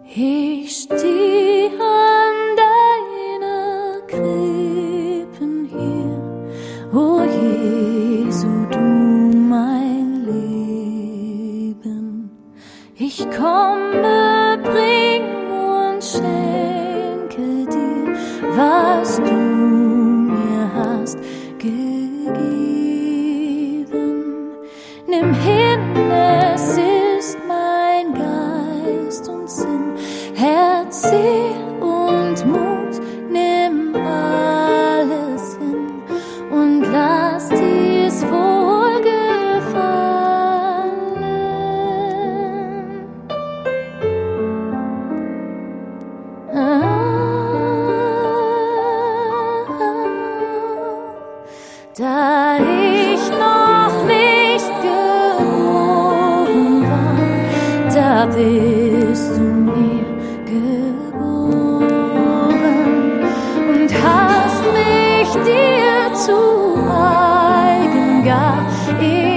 Ich steh an deiner Krippen hier, o Jesu, du mein Leben. Ich komme, bring und schenke dir, was du mir hast gegeben. Nimm hin, es ist mein Geist und Sinn, Herz, Seel und Mut, nimm alles hin und lass dir's wohlgefallen. Da ich noch nicht geboren war, da bist du mir geboren und hast mich dir zu eigen gar.